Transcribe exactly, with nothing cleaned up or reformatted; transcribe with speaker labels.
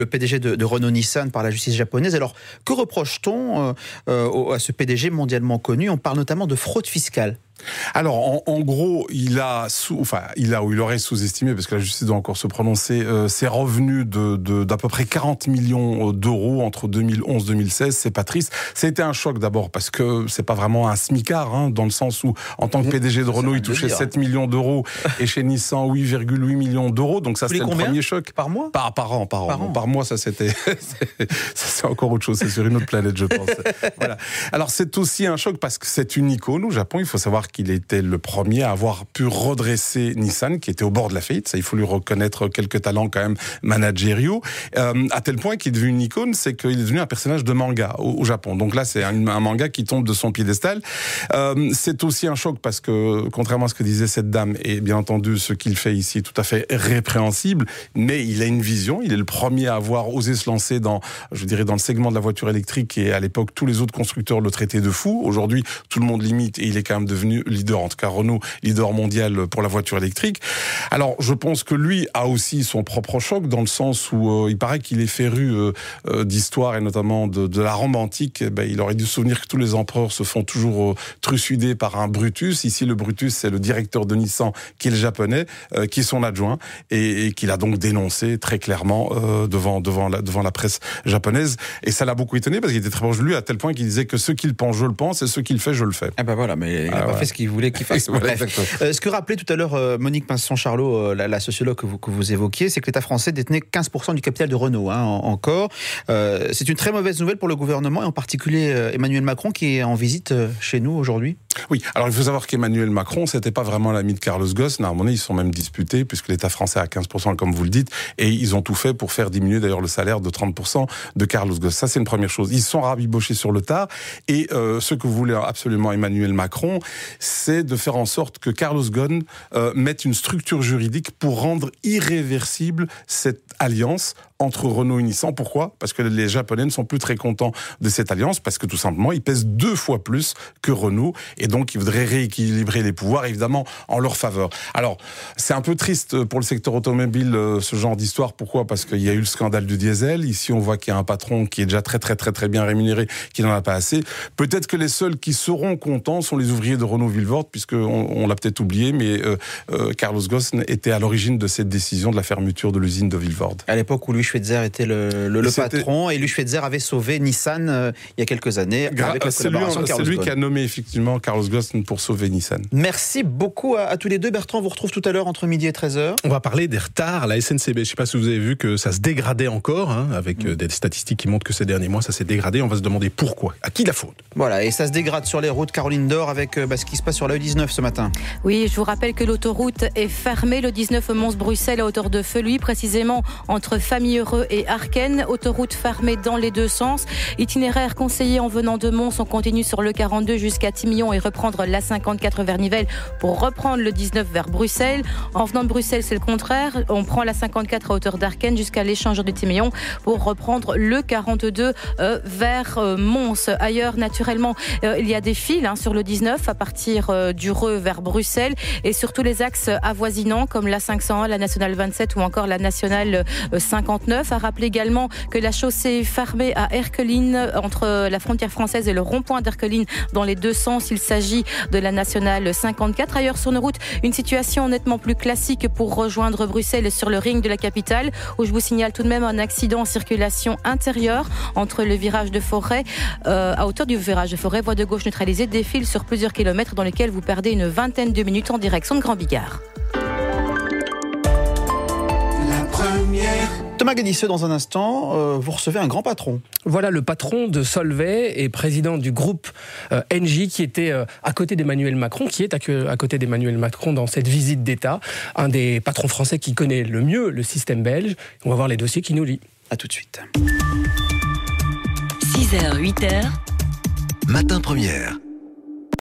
Speaker 1: le P D G de, de Renault-Nissan par la justice japonaise. Alors, que reproche-t-on euh, euh, à ce P D G mondialement connu ? On parle notamment de fraude fiscale.
Speaker 2: Alors, en, en gros, il a, sous, enfin, il a ou il aurait sous-estimé, parce que la justice doit encore se prononcer, euh, ses revenus de, de, d'à peu près quarante millions d'euros entre deux mille onze deux mille seize. C'est pas triste. Ça a été un choc d'abord parce que c'est pas vraiment un smicard, hein, dans le sens où, en tant que P D G de Renault, il touchait sept millions d'euros et chez Nissan huit virgule huit millions d'euros. Donc ça, c'était le premier choc.
Speaker 1: Par mois ?
Speaker 2: Par, par an, par an.
Speaker 1: Par, an.
Speaker 2: par mois, ça c'était, ça c'est encore autre chose. C'est sur une autre planète, je pense. Voilà. Alors c'est aussi un choc parce que c'est une icône au Japon. Il faut savoir qu'il était le premier à avoir pu redresser Nissan, qui était au bord de la faillite. Ça, il faut lui reconnaître quelques talents quand même managériaux. Euh, à tel point qu'il est devenu une icône, c'est qu'il est devenu un personnage de manga au, au Japon. Donc là, c'est un, un manga qui tombe de son piédestal. Euh, c'est aussi un choc parce que, contrairement à ce que disait cette dame, et bien entendu, ce qu'il fait ici est tout à fait répréhensible, mais il a une vision. Il est le premier à avoir osé se lancer dans, je dirais, dans le segment de la voiture électrique, et à l'époque, tous les autres constructeurs le traitaient de fou. Aujourd'hui, tout le monde l'imite et il est quand même devenu leader, en tout cas Renault, leader mondial pour la voiture électrique. Alors, je pense que lui a aussi son propre choc, dans le sens où euh, il paraît qu'il est féru euh, euh, d'histoire, et notamment de, de la Rome antique. Eh ben, il aurait dû se souvenir que tous les empereurs se font toujours euh, trucider par un Brutus. Ici, le Brutus, c'est le directeur de Nissan, qui est le japonais, euh, qui est son adjoint, et, et qu'il a donc dénoncé très clairement euh, devant, devant, la, devant la presse japonaise. Et ça l'a beaucoup étonné, parce qu'il était très proche de lui, à tel point qu'il disait que ce qu'il pense, je le pense, et ce qu'il fait, je le fais.
Speaker 1: Ah ben voilà, mais il n'a
Speaker 2: ah
Speaker 1: pas
Speaker 2: ouais.
Speaker 1: fait ce qu'il voulait qu'il fasse.
Speaker 2: Voilà,
Speaker 1: euh, ce que rappelait tout à l'heure euh, Monique Pinson-Charlot, euh, la, la sociologue que vous, que vous évoquiez, c'est que l'État français détenait quinze pour cent du capital de Renault, hein, en, encore. Euh, c'est une très mauvaise nouvelle pour le gouvernement, et en particulier euh, Emmanuel Macron, qui est en visite euh, chez nous aujourd'hui.
Speaker 2: Oui, alors il faut savoir qu'Emmanuel Macron, c'était pas vraiment l'ami de Carlos Ghosn. À un moment donné, ils sont même disputés, puisque l'État français a quinze pour cent, comme vous le dites, et ils ont tout fait pour faire diminuer d'ailleurs le salaire de trente pour cent de Carlos Ghosn. Ça, c'est une première chose. Ils sont rabibochés sur le tard, et euh, ce que voulait absolument Emmanuel Macron, c'est de faire en sorte que Carlos Ghosn euh, mette une structure juridique pour rendre irréversible cette alliance entre Renault et Nissan. Pourquoi ? Parce que les Japonais ne sont plus très contents de cette alliance, parce que tout simplement, ils pèsent deux fois plus que Renault, et donc ils voudraient rééquilibrer les pouvoirs, évidemment, en leur faveur. Alors, c'est un peu triste pour le secteur automobile, ce genre d'histoire. Pourquoi ? Parce qu'il y a eu le scandale du diesel. Ici, on voit qu'il y a un patron qui est déjà très, très, très, très bien rémunéré, qui n'en a pas assez. Peut-être que les seuls qui seront contents sont les ouvriers de Renault-Villevorde, puisqu'on on l'a peut-être oublié, mais euh, euh, Carlos Ghosn était à l'origine de cette décision de la fermeture de l'usine de Villevorde.
Speaker 1: À l'époque où Louis Schweitzer était le, le, le patron, et Louis Schweitzer avait sauvé Nissan euh, il y a quelques années,
Speaker 2: Gra-
Speaker 1: avec la collaboration de Carlos
Speaker 2: C'est lui
Speaker 1: Ghosn.
Speaker 2: qui a nommé effectivement Carlos Ghosn pour sauver Nissan.
Speaker 1: Merci beaucoup à, à tous les deux. Bertrand, on vous retrouve tout à l'heure entre midi et treize heures.
Speaker 3: On va parler des retards à la S N C B. Je ne sais pas si vous avez vu que ça se dégradait encore, hein, avec euh, des statistiques qui montrent que ces derniers mois, ça s'est dégradé. On va se demander pourquoi. À qui la faute ?
Speaker 1: Voilà, et ça se dégrade sur les routes. Caroline Dor, avec euh, bah, ce qui se passe sur la E dix-neuf ce matin.
Speaker 4: Oui, je vous rappelle que l'autoroute est fermée, le dix-neuf Mons-Bruxelles à hauteur de Feluy, précisément entre Famille-Heureux et Arken. Autoroute fermée dans les deux sens. Itinéraire conseillé en venant de Mons, on continue sur le quarante-deux jusqu'à Timillon et reprendre la cinquante-quatre vers Nivelles pour reprendre le dix-neuf vers Bruxelles. En venant de Bruxelles, c'est le contraire. On prend la cinquante-quatre à hauteur d'Arken jusqu'à l'échangeur de Timillon pour reprendre le quarante-deux euh, vers euh, Mons. Ailleurs, naturellement, euh, il y a des files hein, sur le dix-neuf à partir euh, du Reux vers Bruxelles et surtout les axes avoisinants comme la cinq cent un, la nationale vingt-sept ou encore la nationale euh, cinquante-neuf. À rappeler également que la chaussée est fermée à Erqueline entre la frontière française et le rond-point d'Erqueline dans les deux sens. Il s'agit de la nationale cinquante-quatre. Ailleurs sur nos routes, une situation nettement plus classique pour rejoindre Bruxelles sur le ring de la capitale, où je vous signale tout de même un accident en circulation intérieure entre le virage de Forêt, euh, à hauteur du virage de Forêt, voie de gauche neutralisée, défile sur plusieurs kilomètres dans lesquels vous perdez une vingtaine de minutes en direction de Grand Bigard.
Speaker 1: La première. Thomas Guénisseux, dans un instant, euh, vous recevez un grand patron.
Speaker 5: Voilà le patron de Solvay et président du groupe euh, Engie, qui était euh, à côté d'Emmanuel Macron, qui est à, à côté d'Emmanuel Macron dans cette visite d'État. Un des patrons français qui connaît le mieux le système belge. On va voir les dossiers qui nous lient.
Speaker 1: A tout de suite.
Speaker 6: six heures, huit heures. Matin première.